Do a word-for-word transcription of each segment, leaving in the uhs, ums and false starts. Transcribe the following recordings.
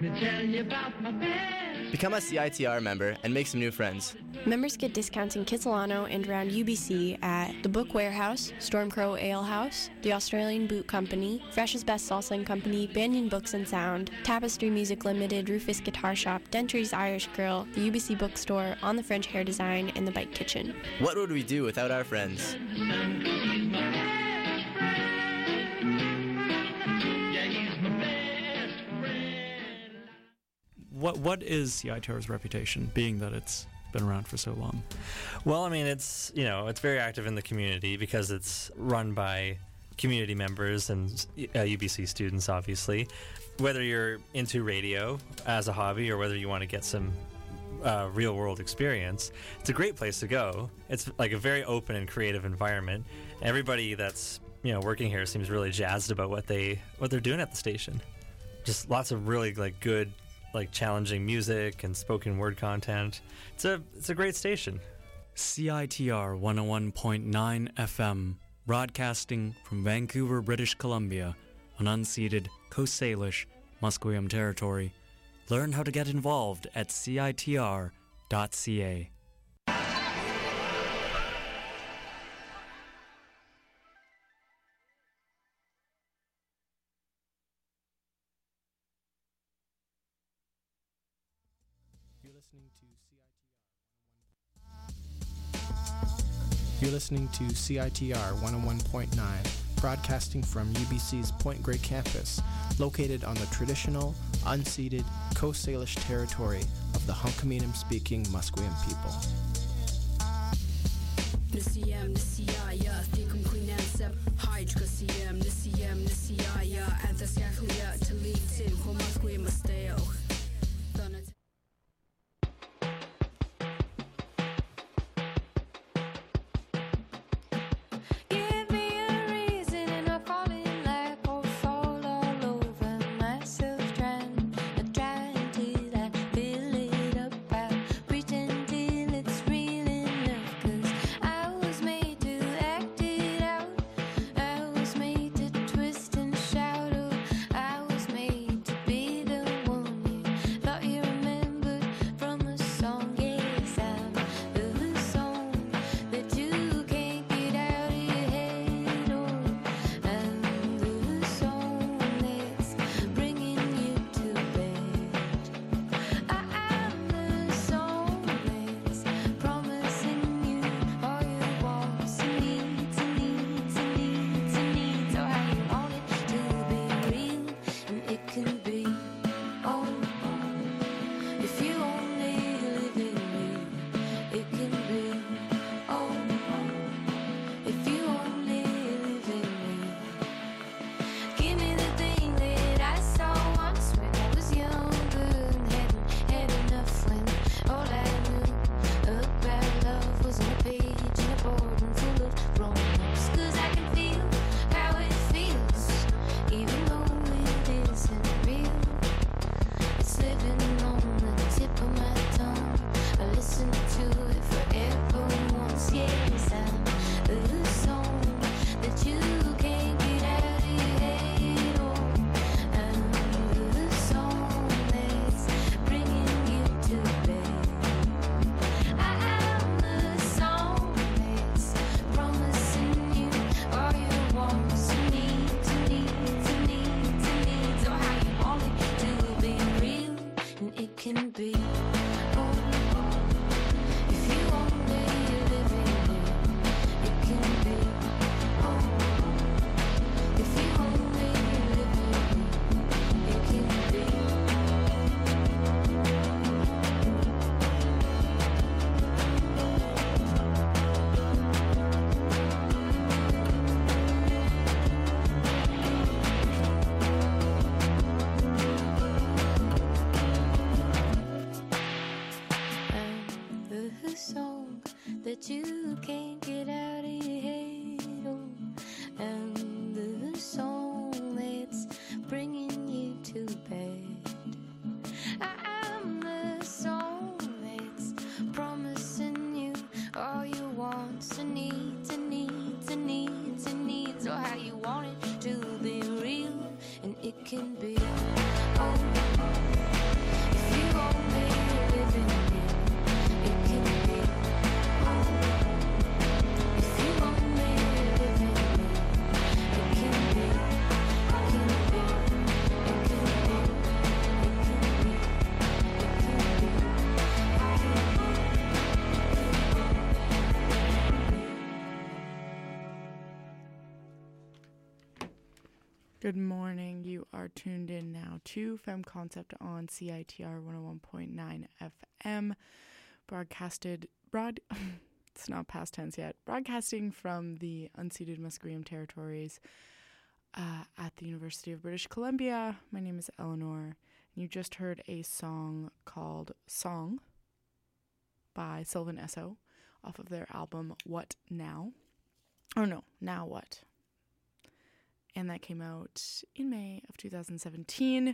me tell you about my best. Become a C I T R member and make some new friends. Members get discounts in Kitsilano and around U B C at The Book Warehouse, Stormcrow Ale House, The Australian Boot Company, Fresh's Best Salsa Company, Banyan Books and Sound, Tapestry Music Limited, Rufus Guitar Shop, Dentry's Irish Grill, the U B C Bookstore, On the French Hair Design, and the Bike Kitchen. What would we do without our friends? What what is C I T R's reputation, being that it's been around for so long? Well, I mean, it's you know it's very active in the community because it's run by community members and uh, U B C students, obviously. Whether you're into radio as a hobby or whether you want to get some uh, real world experience, it's a great place to go. It's like a very open and creative environment. Everybody that's you know working here seems really jazzed about what they what they're doing at the station. Just lots of really like good, like challenging music and spoken word content. It's a it's a great station. C I T R one oh one point nine F M, broadcasting from Vancouver, British Columbia, on unceded Coast Salish, Musqueam territory. Learn how to get involved at C I T R dot C A. You're listening to C I T R. You're listening to C I T R one oh one point nine, broadcasting from U B C's Point Grey campus, located on the traditional, unceded Coast Salish territory of the Hunkaminam-speaking Musqueam people. Nisiyam nisiyaya thikum quinansep hydra siyam nisiyam nisiyaya anthasyakhlia talitin homasquim masteo donat. It can be, oh. Good morning. You are tuned in now to Femme Concept on C I T R one oh one point nine F M, broadcasted, broad, it's not past tense yet, broadcasting from the unceded Musqueam territories uh, at the University of British Columbia. My name is Eleanor, and you just heard a song called Song by Sylvan Esso off of their album What Now? Oh no, Now What? And that came out in May of two thousand seventeen.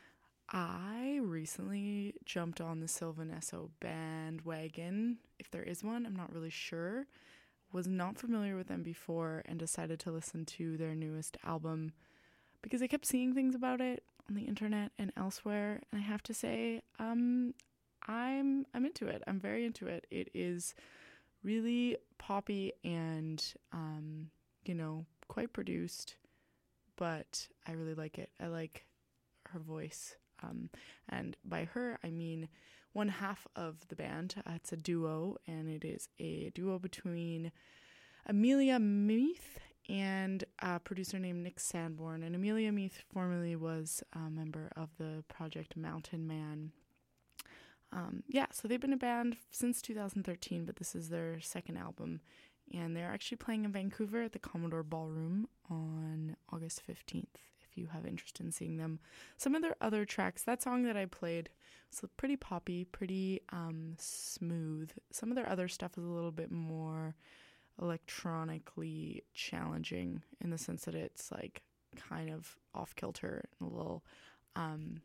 I recently jumped on the Sylvan Esso bandwagon, if there is one. I'm not really sure. Was not familiar with them before and decided to listen to their newest album because I kept seeing things about it on the internet and elsewhere. And I have to say, um, I'm I'm into it. I'm very into it. It is really poppy and, um, you know, quite produced. But I really like it. I like her voice. Um, and by her, I mean one half of the band. Uh, it's a duo, and it is a duo between Amelia Meath and a producer named Nick Sanborn. And Amelia Meath formerly was a member of the project Mountain Man. Um, yeah, so they've been a band since two thousand thirteen, but this is their second album. And they're actually playing in Vancouver at the Commodore Ballroom on August fifteenth, if you have interest in seeing them. Some of their other tracks, that song that I played was pretty poppy, pretty um, smooth. Some of their other stuff is a little bit more electronically challenging in the sense that it's like kind of off-kilter and a little um,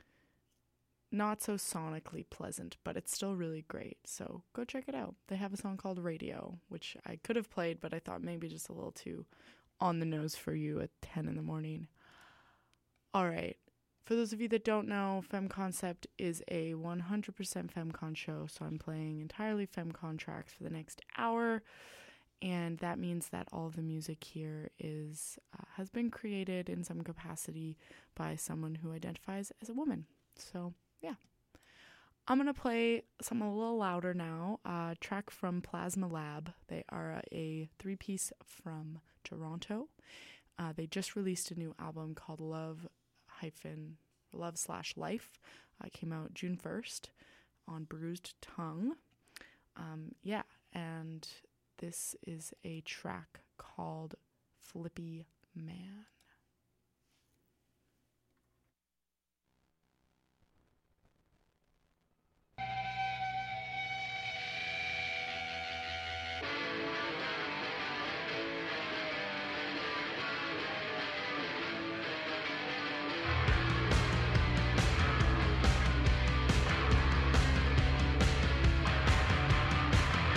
not so sonically pleasant, but it's still really great. So go check it out. They have a song called Radio, which I could have played, but I thought maybe just a little too on the nose for you at ten in the morning. All right. For those of you that don't know, Femme Concept is a one hundred percent FemCon show, so I'm playing entirely FemCon tracks for the next hour, and that means that all of the music here is uh, has been created in some capacity by someone who identifies as a woman. So yeah, I'm going to play something a little louder now, a uh, track from Plasma Lab. They are a three-piece from Toronto. Uh, they just released a new album called Love hyphen Love slash Life. Uh, came out June first on Bruised Tongue. Um, yeah, and this is a track called Flippy Man.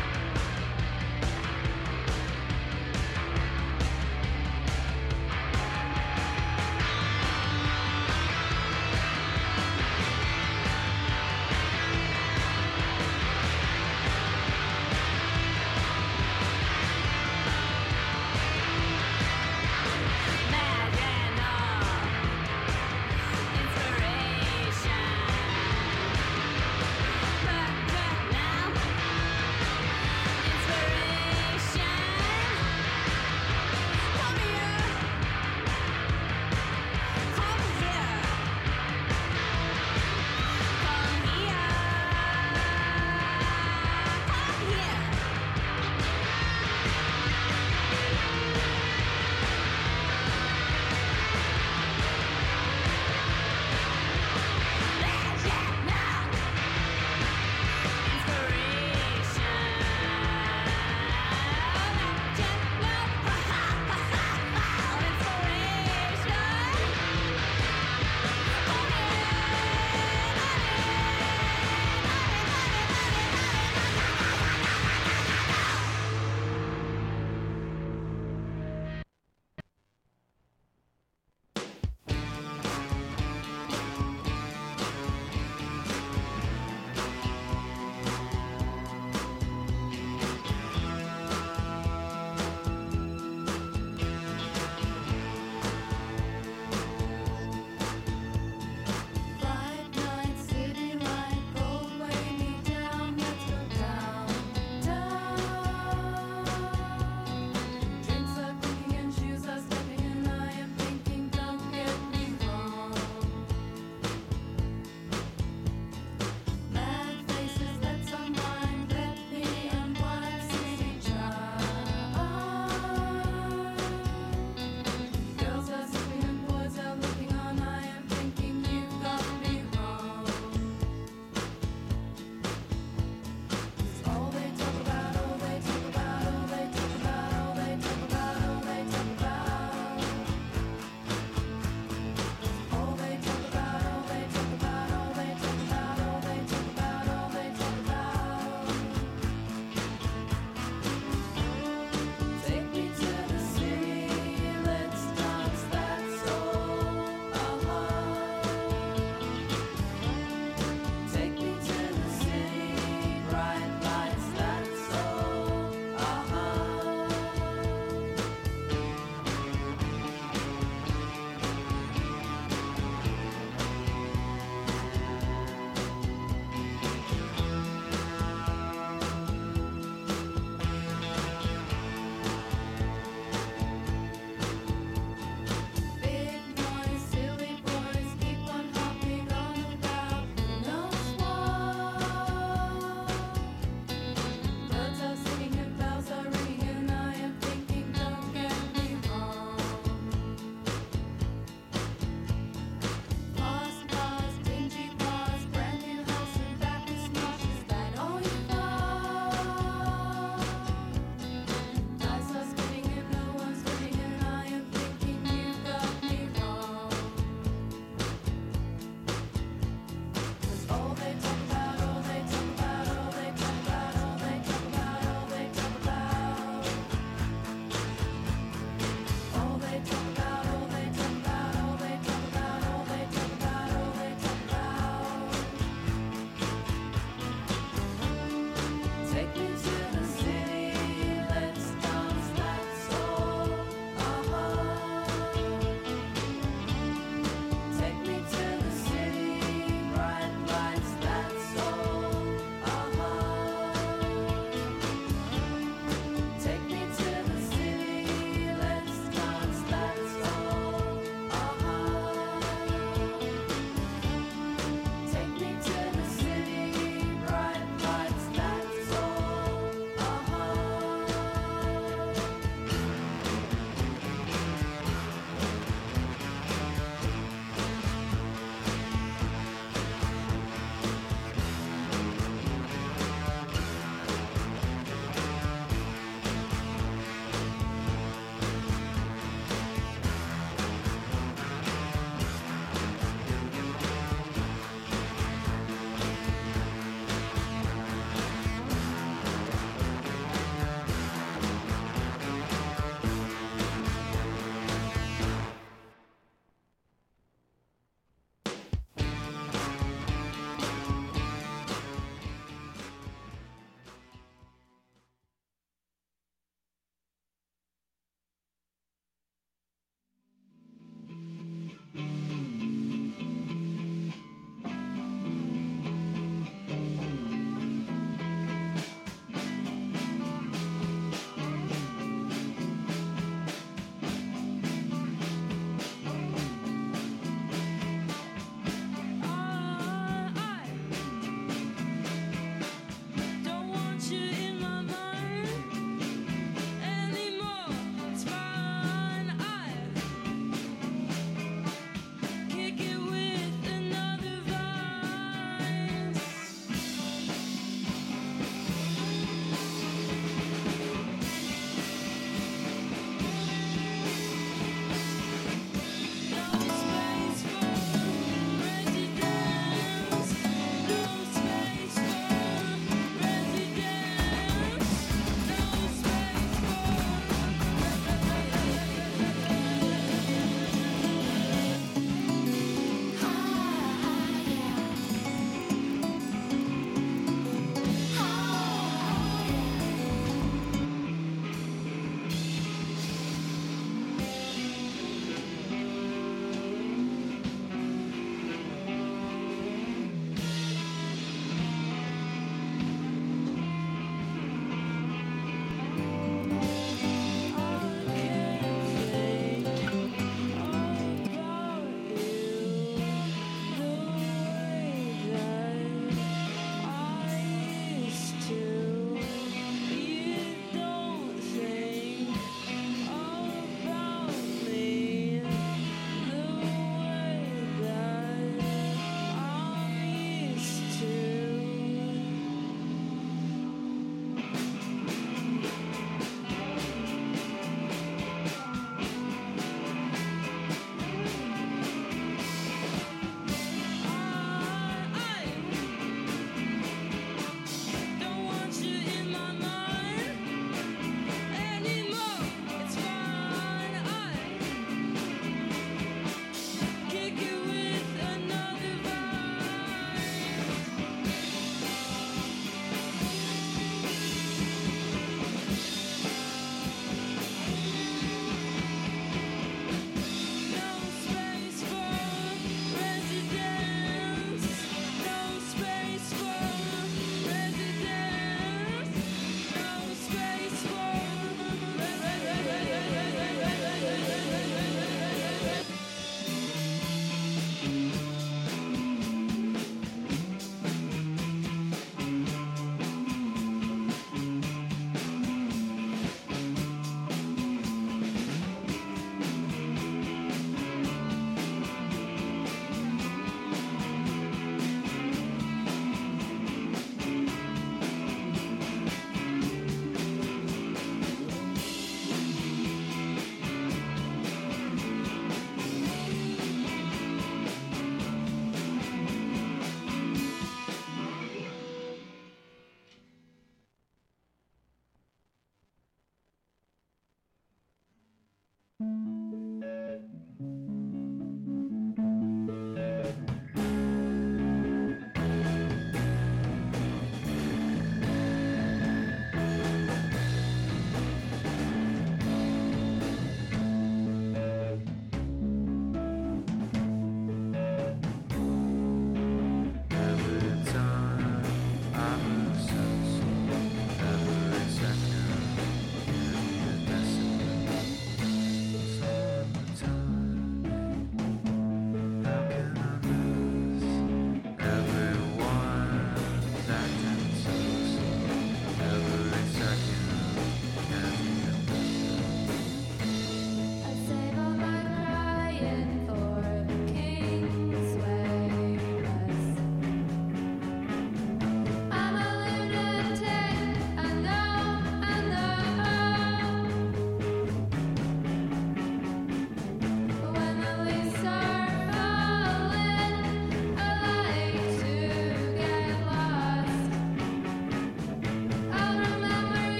Thank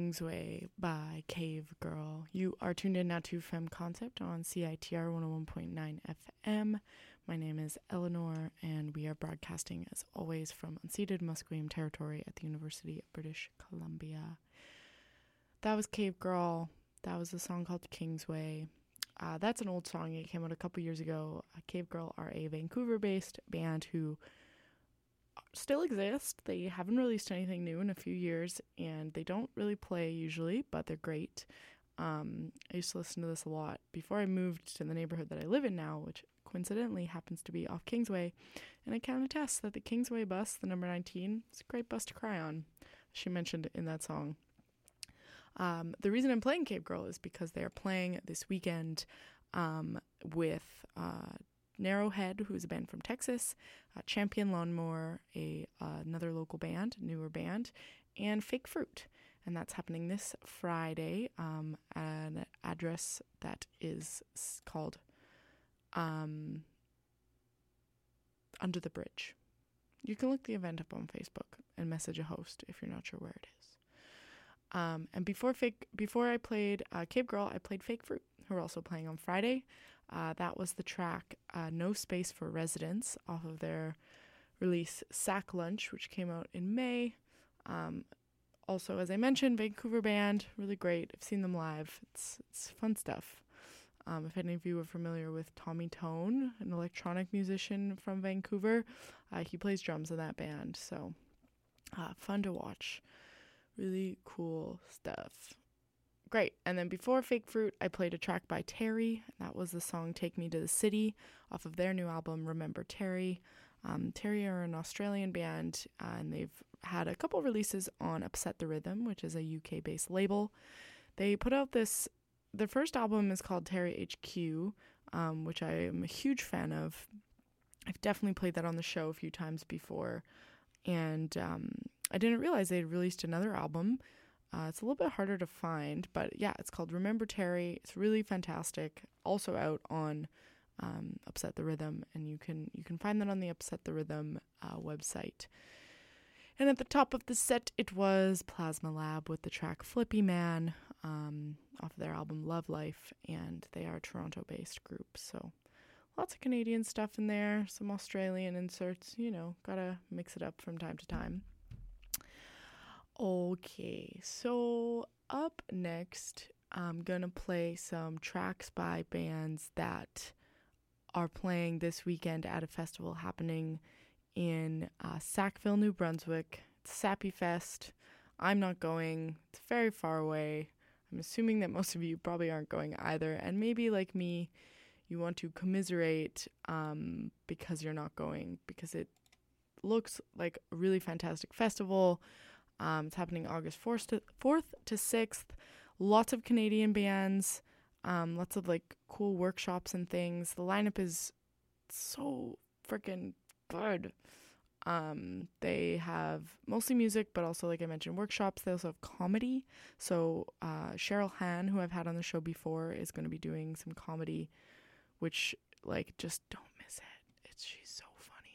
Kingsway by Cave Girl. You are tuned in now to Femme Concept on C I T R one oh one point nine F M. My name is Eleanor, and we are broadcasting, as always, from unceded Musqueam territory at the University of British Columbia. That was Cave Girl. That was a song called Kingsway. Uh, that's an old song. It came out a couple years ago. Uh, Cave Girl are a Vancouver-based band who still exist. They haven't released anything new in a few years, and they don't really play usually, but they're great. Um, I used to listen to this a lot before I moved to the neighborhood that I live in now, which coincidentally happens to be off Kingsway, and I can attest that the Kingsway bus, the number nineteen, is a great bus to cry on. She mentioned in that song. Um, the reason I'm playing Cave Girl is because they are playing this weekend um, with uh, Narrowhead, who is a band from Texas, uh, Champion Lawnmower, a uh, another local band, newer band, and Fake Fruit. And that's happening this Friday um, at an address that is called um, Under the Bridge. You can look the event up on Facebook and message a host if you're not sure where it is. Um, and before fake, before I played uh, Cave Girl, I played Fake Fruit, who are also playing on Friday. Uh, that was the track uh, No Space for Residents off of their release Sack Lunch, which came out in May. Um, also, as I mentioned, Vancouver band, really great. I've seen them live. It's it's fun stuff. Um, if any of you are familiar with Tommy Tone, an electronic musician from Vancouver, uh, he plays drums in that band. So uh, fun to watch. Really cool stuff. Great. And then before Fake Fruit, I played a track by Terry. That was the song Take Me to the City off of their new album, Remember Terry. Um, Terry are an Australian band, uh, and they've had a couple releases on Upset the Rhythm, which is a U K-based label. They put out this, their first album is called Terry H Q, um, which I am a huge fan of. I've definitely played that on the show a few times before, and um, I didn't realize they had released another album. Uh, it's a little bit harder to find, but yeah, it's called Remember Terry. It's really fantastic. Also out on um, Upset the Rhythm, and you can you can find that on the Upset the Rhythm uh, website. And at the top of the set, it was Plasma Lab with the track Flippy Man um, off of their album Love Life, and they are a Toronto-based group, so lots of Canadian stuff in there, some Australian inserts, you know, gotta mix it up from time to time. Okay, so up next, I'm gonna play some tracks by bands that are playing this weekend at a festival happening in uh, Sackville, New Brunswick. It's Sappy Fest. I'm not going. It's very far away. I'm assuming that most of you probably aren't going either, and maybe like me, you want to commiserate um, because you're not going, because it looks like a really fantastic festival. Um, it's happening August fourth to, fourth to sixth. Lots of Canadian bands, um, lots of like cool workshops and things. The lineup is so freaking good. Um, they have mostly music, but also, like I mentioned, workshops. They also have comedy. So uh, Cheryl Han, who I've had on the show before, is going to be doing some comedy, which, like, just don't miss it. It's she's so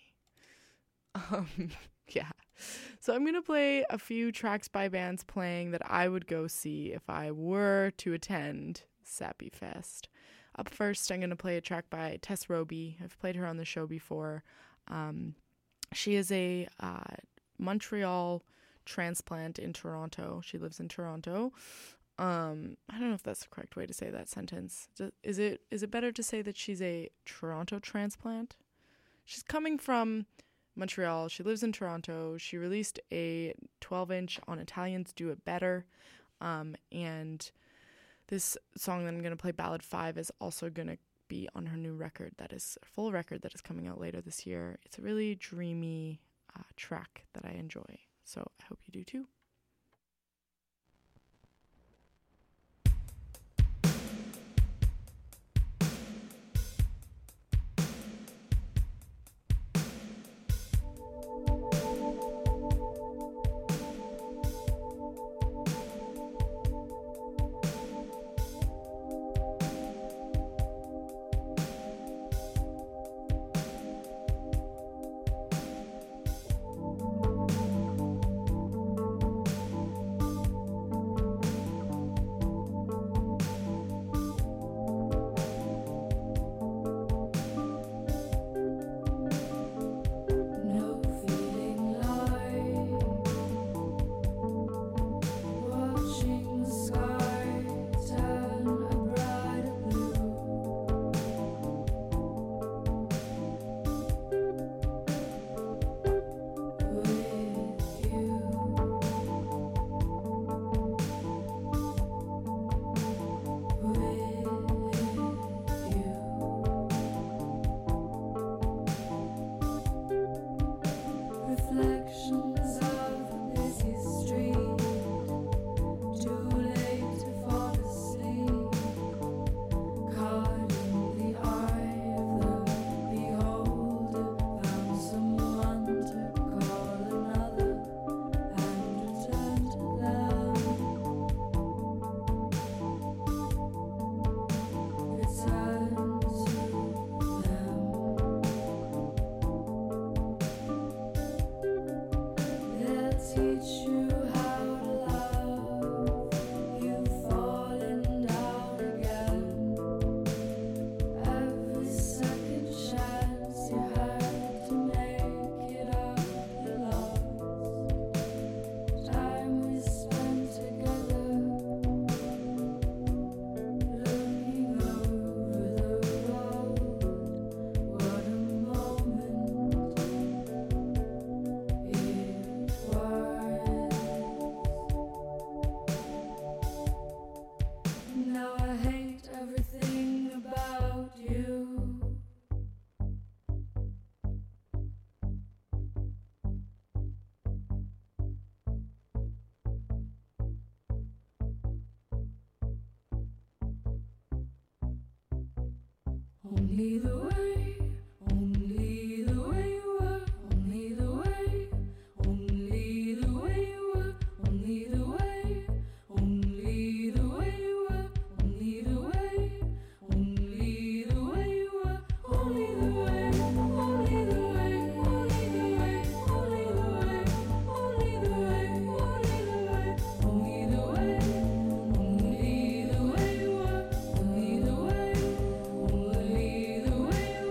funny. Um, yeah. So I'm going to play a few tracks by bands playing that I would go see if I were to attend Sappy Fest. Up first, I'm going to play a track by Tess Roby. I've played her on the show before. Um, she is a uh, Montreal transplant in Toronto. She lives in Toronto. Um, I don't know if that's the correct way to say that sentence. Is it is it better to say that she's a Toronto transplant? She's coming from Montreal. She lives in Toronto. She released a twelve inch on Italians Do It Better. Um, and this song that I'm going to play, Ballad five, is also going to be on her new record. That is a full record that is coming out later this year. It's a really dreamy uh, track that I enjoy. So I hope you do too. Thank only the way, only the way you were, only the way, only the way you were, only the way, only the way you were, only the way, only the way you were, only the way, only the way, only the way, only the way, only the way, only the way, only the way, only the way you were, only the way, only the way you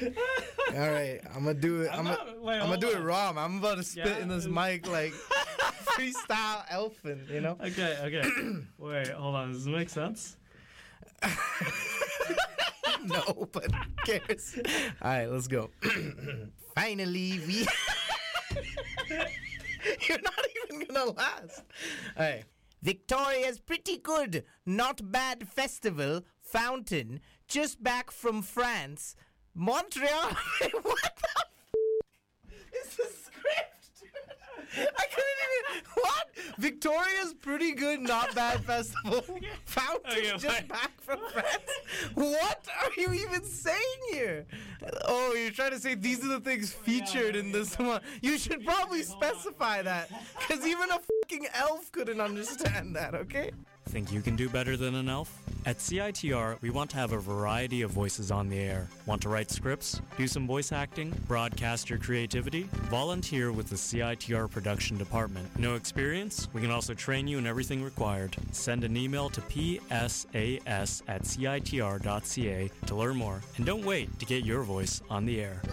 All right, I'm gonna do it. I'm, I'm gonna, not- wait, I'm gonna hold do it on. raw. Man. I'm about to spit Yeah. in this mic like freestyle elfin, you know? Okay, okay. Wait, hold on. Does this make sense? No, but who cares? All right, let's go. Finally, we. You're not even gonna last. All right. Victoria's pretty good, not bad festival, fountain, just back from France. Montreal. What the f- is the script? I couldn't even. What? Victoria's pretty good, not bad festival, fountain, Okay, just wait. back from France. What are you even saying here? Oh, you're trying to say these are the things featured in this one. You should probably specify that, because even a fucking elf couldn't understand that, okay? Think you can do better than an elf? At C I T R, we want to have a variety of voices on the air. Want to write scripts? Do some voice acting? Broadcast your creativity? Volunteer with the C I T R production department. No experience? We can also train you in everything required. Send an email to p s a s at c i t r dot c a to learn more. And don't wait to get your voice on the air.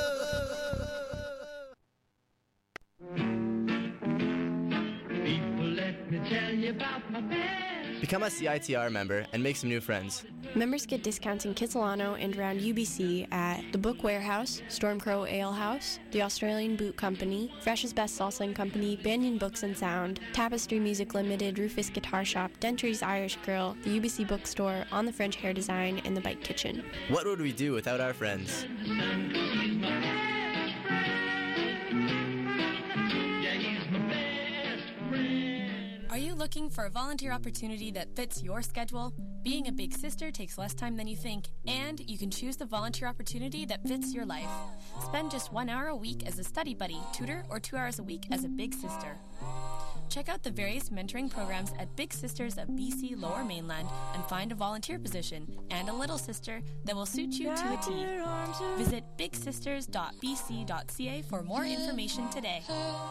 People, let me tell you about my past. Become a C I T R member and make some new friends. Members get discounts in Kitsilano and around U B C at The Book Warehouse, Stormcrow Ale House, The Australian Boot Company, Fresh's Best Salsa and Company, Banyan Books and Sound, Tapestry Music Limited, Rufus Guitar Shop, Dentry's Irish Grill, the U B C Bookstore, On the French Hair Design, and The Bike Kitchen. What would we do without our friends? He's my best friend. Yeah, he's my best friend. Are you looking for a volunteer opportunity that fits your schedule? Being a big sister takes less time than you think, and you can choose the volunteer opportunity that fits your life. Spend just one hour a week as a study buddy, tutor, or two hours a week as a big sister. Check out the various mentoring programs at Big Sisters of B C Lower Mainland and find a volunteer position and a little sister that will suit you to a T. Visit big sisters dot b c dot c a for more information today.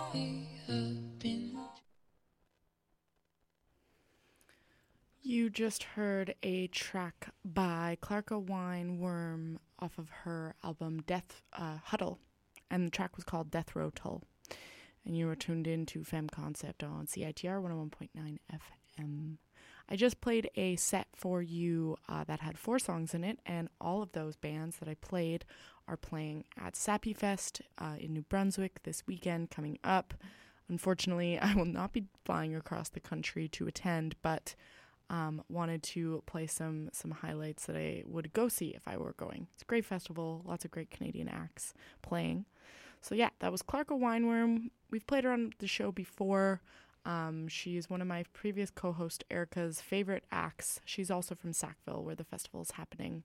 You just heard a track by Clarka Wineworm off of her album Death uh, Huddle, and the track was called Death Row Tull. And you were tuned in to Femme Concept on C I T R one oh one point nine F M. I just played a set for you uh, that had four songs in it, and all of those bands that I played are playing at Sappy Fest uh, in New Brunswick this weekend coming up. Unfortunately, I will not be flying across the country to attend, but um, wanted to play some some highlights that I would go see if I were going. It's a great festival, lots of great Canadian acts playing. So yeah, that was Clarka Wineworm. We've played her on the show before. Um, she's one of my previous co-host Erica's favorite acts. She's also from Sackville, where the festival is happening.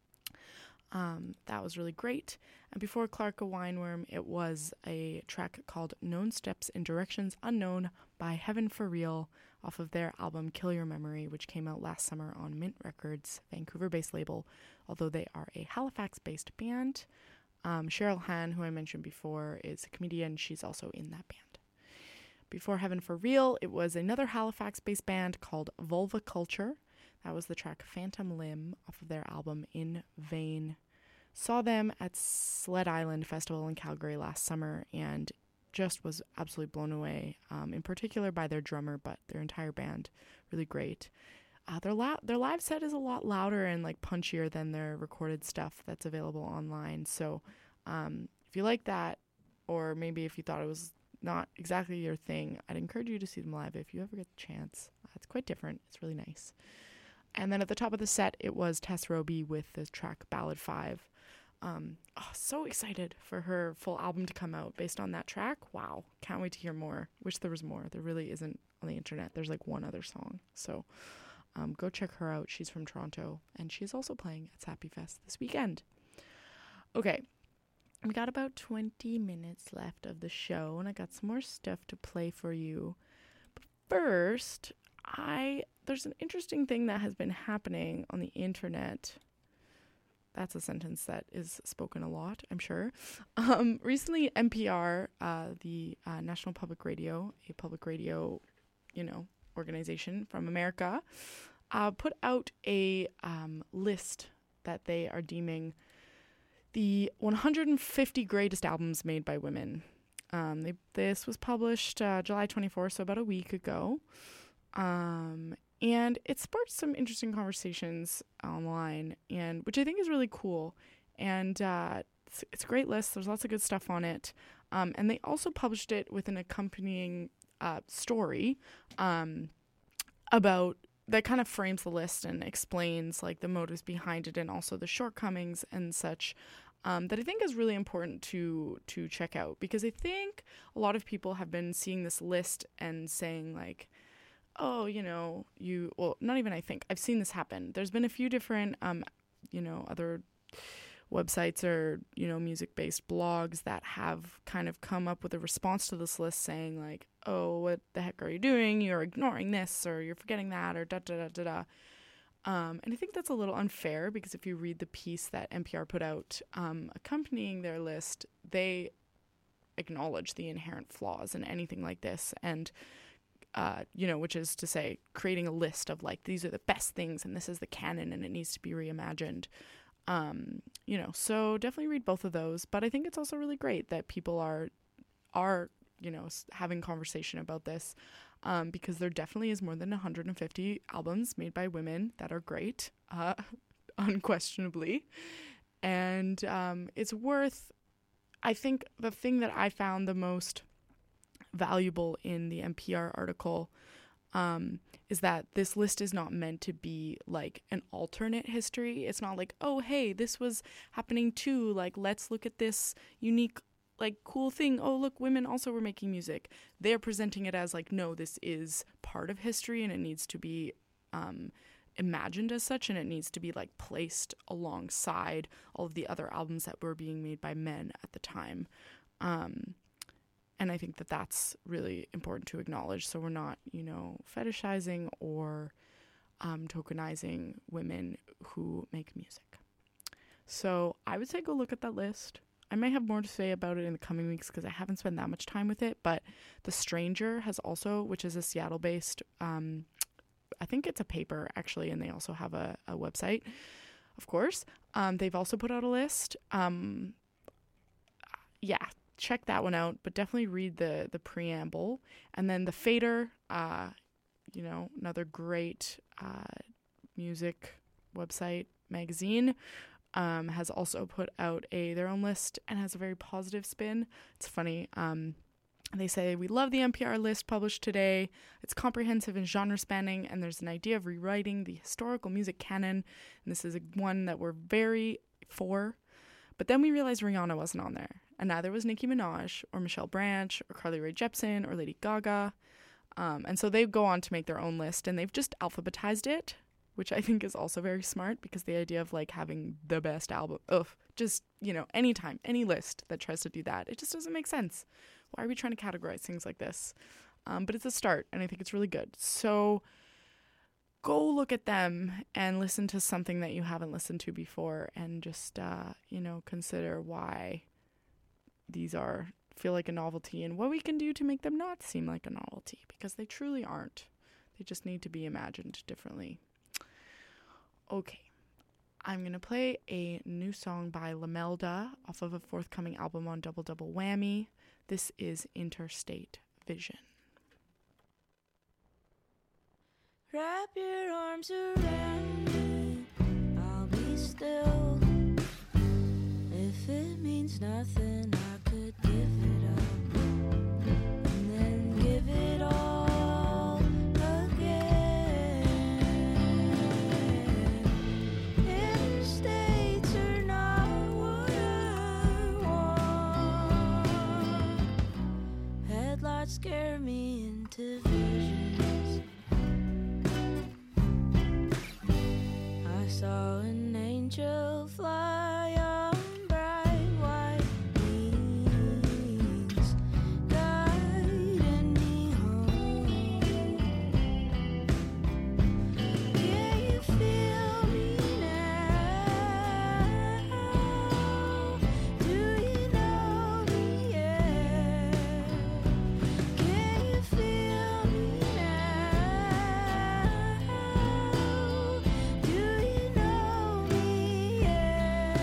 Um, that was really great. And before Clarka Wineworm, it was a track called Known Steps in Directions Unknown by Heaven for Real off of their album Kill Your Memory, which came out last summer on Mint Records, Vancouver-based label, although they are a Halifax-based band. Um, Cheryl Han, who I mentioned before, is a comedian. She's also in that band. Before Heaven for Real, it was another Halifax-based band called Vulva Culture. That was the track Phantom Limb off of their album In Vain. Saw them at Sled Island Festival in Calgary last summer and just was absolutely blown away, um, in particular by their drummer, but their entire band, really great. Uh, their, la- their live set is a lot louder and like punchier than their recorded stuff that's available online. So um, if you like that, or maybe if you thought it was not exactly your thing, I'd encourage you to see them live if you ever get the chance. Uh, it's quite different. It's really nice. And then at the top of the set, it was Tess Roby with the track Ballad five. Um, oh, so excited for her full album to come out based on that track. Wow. Can't wait to hear more. Wish there was more. There really isn't on the internet. There's like one other song. So um, go check her out. She's from Toronto, and she's also playing at Sappy Fest this weekend. Okay. We got about twenty minutes left of the show, and I got some more stuff to play for you. But first, I there's an interesting thing that has been happening on the internet. That's a sentence that is spoken a lot, I'm sure. Um, recently, N P R, uh, the uh, National Public Radio, a public radio, you know, organization from America, uh, put out a um, list that they are deeming the one hundred fifty greatest albums made by women. Um, they, this was published uh, July twenty-fourth, so about a week ago. Um, and it sparked some interesting conversations online, and which I think is really cool. And uh, it's, it's a great list. There's lots of good stuff on it. Um, and they also published it with an accompanying uh, story um, about that kind of frames the list and explains like the motives behind it and also the shortcomings and such. Um, that I think is really important to to check out, because I think a lot of people have been seeing this list and saying like, oh, you know, you, well, not even I think, I've seen this happen. There's been a few different, um, you know, other websites or, you know, music-based blogs that have kind of come up with a response to this list saying like, oh, what the heck are you doing? You're ignoring this, or you're forgetting that, or da da da da da. Um, and I think that's a little unfair, because if you read the piece that N P R put out um, accompanying their list, they acknowledge the inherent flaws in anything like this. And, uh, you know, which is to say creating a list of like, these are the best things and this is the canon and it needs to be reimagined. Um, you know, so definitely read both of those. But I think it's also really great that people are, are, you know, having conversation about this. Um, because there definitely is more than one hundred fifty albums made by women that are great, uh, unquestionably. And um, it's worth, I think the thing that I found the most valuable in the N P R article um, is that this list is not meant to be like an alternate history. It's not like, oh, hey, this was happening too. Like, let's look at this unique like cool thing. Oh, look, women also were making music. They're presenting it as like, no, this is part of history and it needs to be um, imagined as such, and it needs to be like placed alongside all of the other albums that were being made by men at the time. Um, and I think that that's really important to acknowledge. So we're not, you know, fetishizing or um, tokenizing women who make music. So I would say go look at that list. I may have more to say about it in the coming weeks because I haven't spent that much time with it, but The Stranger has also, which is a Seattle-based, um, I think it's a paper actually, and they also have a, a website, of course. Um, they've also put out a list. Um, yeah, check that one out, but definitely read the the preamble. And then The Fader, uh, you know, another great uh, music website, magazine. Um, has also put out a their own list and has a very positive spin. It's funny. Um, they say, we love the N P R list published today. It's comprehensive and genre spanning, and there's an idea of rewriting the historical music canon. And this is a, one that we're very for. But then we realized Rihanna wasn't on there, and neither was Nicki Minaj or Michelle Branch or Carly Rae Jepsen or Lady Gaga. Um, and so they go on to make their own list, and they've just alphabetized it, which I think is also very smart, because the idea of like having the best album, ugh, just, you know, anytime, any list that tries to do that, it just doesn't make sense. Why are we trying to categorize things like this? Um, but it's a start, and I think it's really good. So go look at them and listen to something that you haven't listened to before, and just, uh, you know, consider why these are, feel like a novelty, and what we can do to make them not seem like a novelty, because they truly aren't. They just need to be imagined differently. Okay, I'm going to play a new song by Lamelda off of a forthcoming album on Double Double Whammy. This is Interstate Vision. Wrap your arms around me, I'll be still. If it means nothing, I could give it up, and then give it all again. Interstates are not what I want. Headlights scare me into visions. I saw an angel fly on bright white wings, guiding me home. Can you feel me now? Do you know me yet? Can you feel me now? Do you know me yet?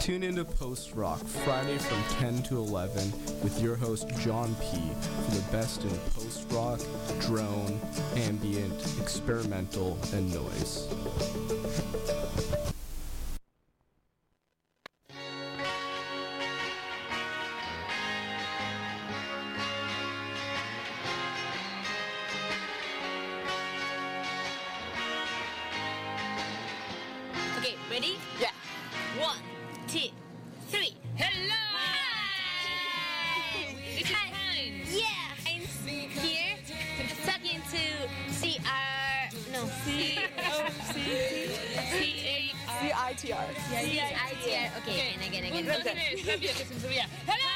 Tune into Post Rock Friday from ten to eleven with your host John P. for the best in post rock, drone, ambient, experimental, and noise. Okay, ready? Yeah. One, two, three. Hello! It's Heinz. Yeah, Heinz here. Talking to C R. No, C. C A R. C I T R. C I T R. Okay, again, again, again. Hello!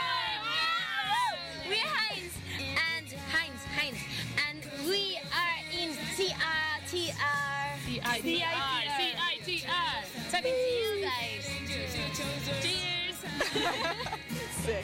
We're Heinz and Heinz, Heinz, and we are in C R T R. C I T R. C I T R. Talking to you guys. Cheers. Sick.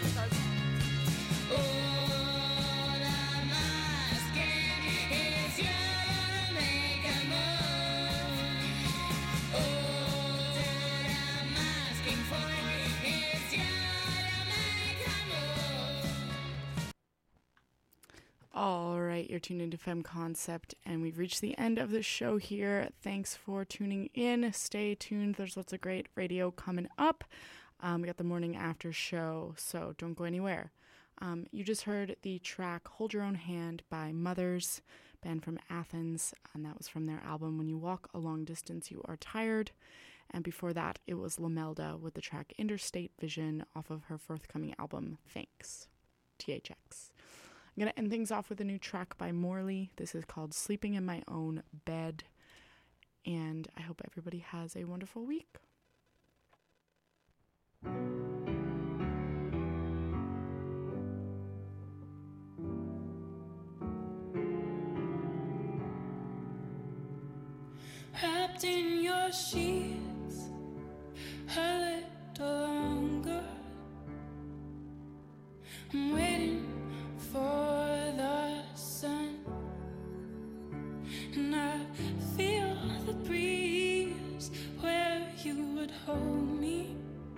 All right, you're tuned into Femme Concept, and we've reached the end of the show here. Thanks for tuning in. Stay tuned. There's lots of great radio coming up. Um, we got the morning after show, so don't go anywhere. Um, you just heard the track Hold Your Own Hand by Mothers, band from Athens, and that was from their album When You Walk a Long Distance, You Are Tired. And before that, it was Lamelda with the track Interstate Vision off of her forthcoming album, Thanks, T H X. I'm going to end things off with a new track by Morley. This is called Sleeping in My Own Bed. And I hope everybody has a wonderful week. Wrapped in your sheets a little longer. I'm waiting for the sun, and I feel the breeze where you would hold me.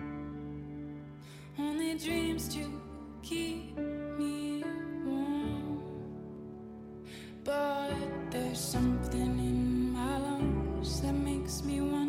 Only dreams to keep me warm, but there's something in my lungs that makes me want